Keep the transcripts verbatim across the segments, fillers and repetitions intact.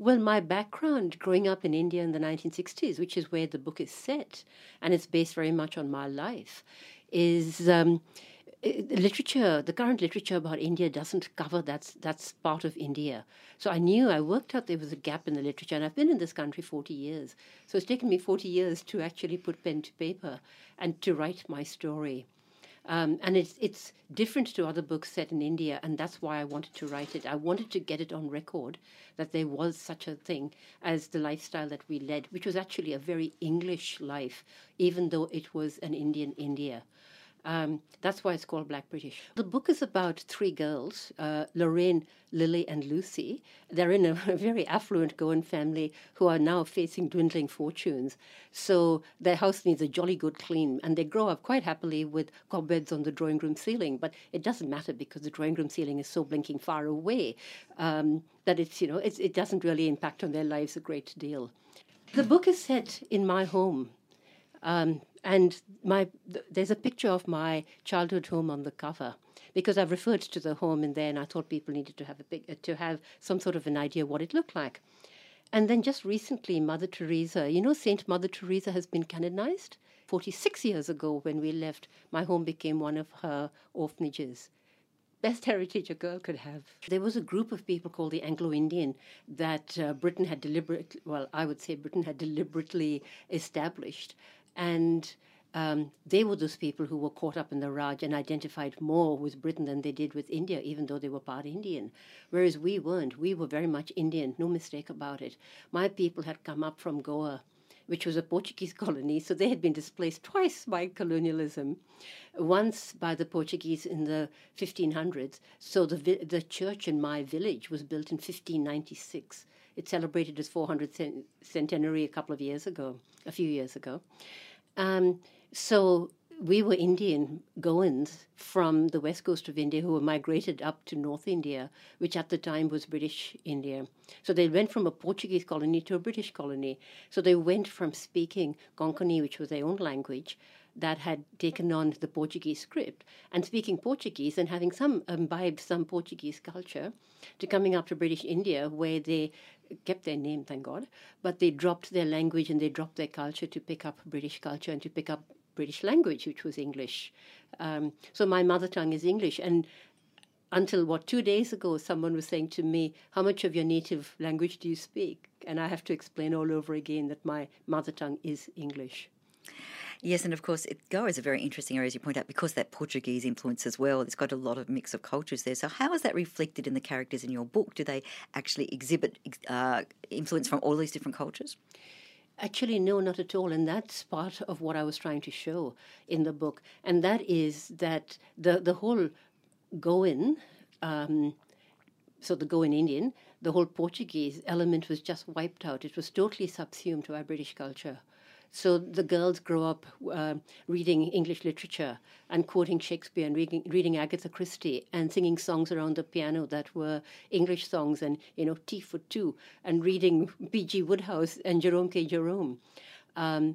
Well, my background growing up in India in the nineteen sixties, which is where the book is set, and it's based very much on my life, is um, i- the literature, the current literature about India doesn't cover that's that's part of India. So I knew I worked out there was a gap in the literature, and I've been in this country forty years. So it's taken me forty years to actually put pen to paper and to write my story. Um, and it's it's different to other books set in India, and that's why I wanted to write it. I wanted to get it on record that there was such a thing as the lifestyle that we led, which was actually a very English life, even though it was an Indian India. Um, that's why it's called Black British. The book is about three girls, uh, Lorraine, Lily, and Lucy. They're in a very affluent Goan family who are now facing dwindling fortunes. So their house needs a jolly good clean, and they grow up quite happily with cobwebs on the drawing room ceiling. But it doesn't matter because the drawing room ceiling is so blinking far away um, that it's, you know, it's, it doesn't really impact on their lives a great deal. The book is set in my home. Um, and my th- there's a picture of my childhood home on the cover because I've referred to the home in there, and I thought people needed to have a big, uh, to have some sort of an idea what it looked like. And then just recently, Mother Teresa, you know, Saint Mother Teresa has been canonized. forty-six years ago, when we left, my home became one of her orphanages. Best heritage a girl could have. There was a group of people called the Anglo-Indian that uh, Britain had deliberately, well, I would say Britain had deliberately established. And um, they were those people who were caught up in the Raj and identified more with Britain than they did with India, even though they were part Indian. Whereas we weren't. We were very much Indian, no mistake about it. My people had come up from Goa, which was a Portuguese colony, so they had been displaced twice by colonialism, once by the Portuguese in the fifteen hundreds. So the vi- the church in my village was built in fifteen ninety-six. It celebrated its four hundredth cent- centenary a couple of years ago, a few years ago. Um, so we were Indian Goans from the west coast of India who were migrated up to North India, which at the time was British India. So they went from a Portuguese colony to a British colony. So they went from speaking Konkani, which was their own language, that had taken on the Portuguese script, and speaking Portuguese and having some imbibed some Portuguese culture, to coming up to British India, where they kept their name, thank God, but they dropped their language and they dropped their culture to pick up British culture and to pick up British language, which was English. Um, so my mother tongue is English. And until, what, two days ago, someone was saying to me, how much of your native language do you speak? And I have to explain all over again that my mother tongue is English. Yes, and of course, it, Goa is a very interesting area, as you point out, because that Portuguese influence as well. It's got a lot of mix of cultures there. So, how is that reflected in the characters in your book? Do they actually exhibit uh, influence from all these different cultures? Actually, no, not at all. And that's part of what I was trying to show in the book. And that is that the, the whole Goan, um, so the Goan Indian, the whole Portuguese element was just wiped out. It was totally subsumed by British culture. So the girls grow up uh, reading English literature and quoting Shakespeare and reading, reading Agatha Christie and singing songs around the piano that were English songs and, you know, Tea for Two, and reading P G Wodehouse and Jerome K. Jerome. Um,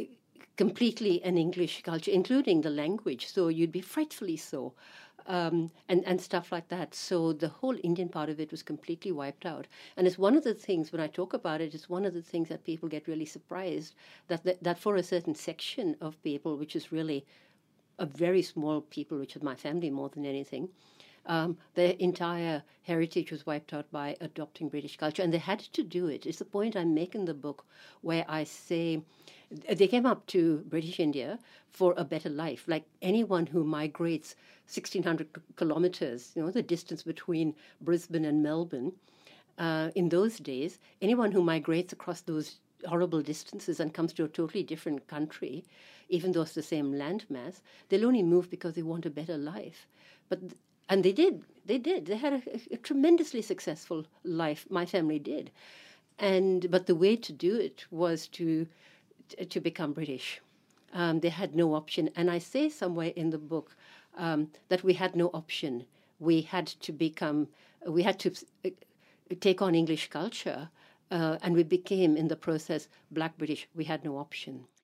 completely an English culture, including the language. So you'd be frightfully so. Um, and, and stuff like that. So the whole Indian part of it was completely wiped out. And it's one of the things, when I talk about it, it's one of the things that people get really surprised, that, that, that for a certain section of people, which is really a very small people, which is my family more than anything, um, their entire heritage was wiped out by adopting British culture. And they had to do it. It's the point I make in the book where I say they came up to British India for a better life. Like anyone who migrates sixteen hundred kilometers, you know, the distance between Brisbane and Melbourne, uh, in those days, anyone who migrates across those horrible distances and comes to a totally different country, even though it's the same landmass, they'll only move because they want a better life. But and they did. They did. They had a, a tremendously successful life. My family did. And but the way to do it was to to become British. Um, they had no option. And I say somewhere in the book um, that we had no option. We had to become, we had to uh, take on English culture, uh, and we became, in the process, Black British. We had no option.